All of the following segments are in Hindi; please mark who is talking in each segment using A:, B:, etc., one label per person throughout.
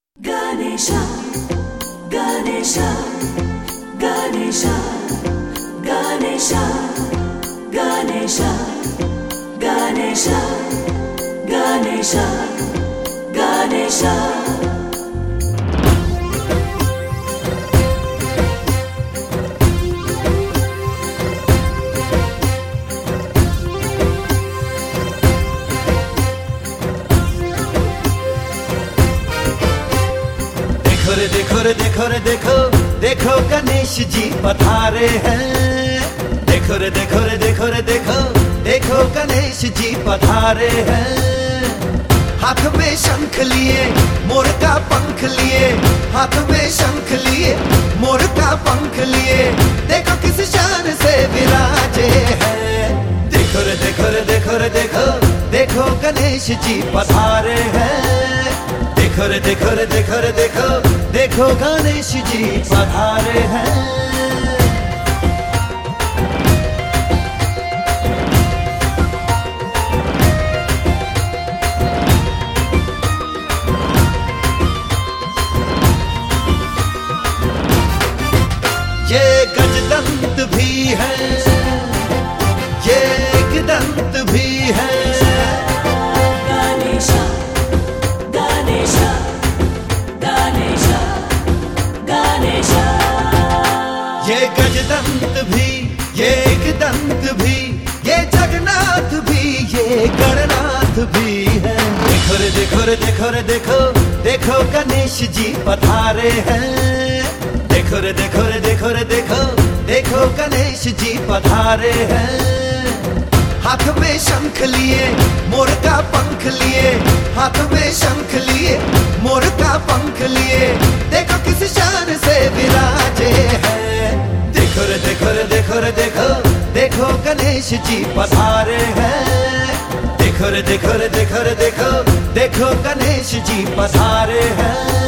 A: Ganesha, Ganesha, Ganesha, Ganesha, Ganesha, Ganesha, Ganesha, Ganesha.
B: देखो रे देखो रे देखो देखो गणेश जी पधारे हैं। देखो रे देखो रे देखो रे देखो देखो गणेश जी पधारे हैं। हाथ में शंख लिए मोर का पंख लिए, हाथ में शंख लिए मोर का पंख लिए, देखो किस शान से विराजे हैं। देखो रे देखो रे देखो रे देखो देखो गणेश जी पधारे हैं। देखो रे देखो रे देखो रे देखो देखो गणेश जी पधारे हैं। ये गजदंत भी है, ये एक दंत भी है।
A: Ganesha, Ganesha, Ganesha, Ganesha.
B: ये गजदंत भी, ये एक दंत भी, ये जगन्नाथ भी, ये गणनाथ भी है। देखो रे देखो रे देखो रे देखो देखो गणेश जी पधारे हैं। देखो रे देखो रे देखो रे देखो देखो गणेश जी पधारे हैं। हाथ में शंख लिए मोर का पंख लिए, हाथ में शंख लिए मोर का पंख लिए, देखो किस शान से विराजे हैं। देखो रे देखो रे देखो रे देखो देखो गणेश जी पधारे हैं। देखो रे देखो रे देखो रे देखो देखो गणेश जी पधारे हैं।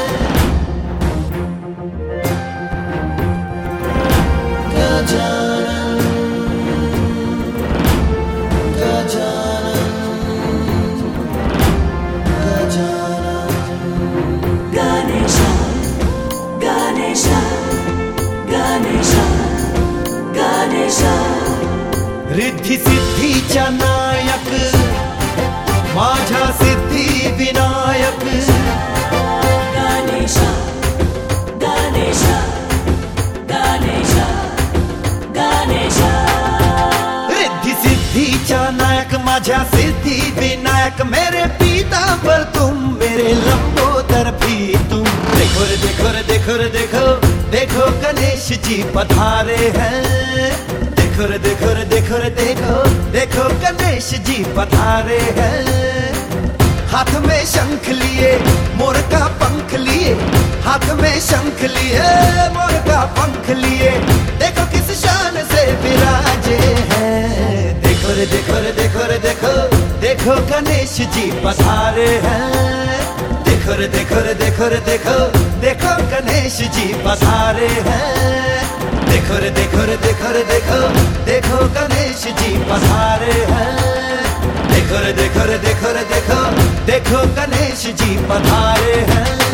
A: Ganesha, Ganesha, Ganesha, Ganesha.
B: Riddhi सिद्धीचा नायक माझा Siddhi Vinayak.
A: Ganesha, Ganesha, Ganesha, Ganesha.
B: Riddhi सिद्धीचा नायक माझा सिद्धि विनायक, मेरे पीतांबर तुम मेरे लंबोदर भी तुम। देखो रे देखो रे देखो रे देखो देखो गणेश जी पधारे हैं। देखो रे देखो रे देखो रे देखो देखो गणेश जी पधारे हैं। हाथ में शंख लिए मोर का पंख लिए, हाथ में शंख लिए मोर का पंख लिए, देखो किस शान से विराजे हैं। देखो रे देखो रे देखो रे देखो देखो गणेश जी पधारे हैं। देखो रे देखो रे देखो रे देखो देखो गणेश जी पधारे हैं। देखो रे देखो रे देखो रे देखो देखो गणेश जी पधारे हैं। देखो रे देखो रे देखो रे देखो देखो गणेश जी पधारे हैं।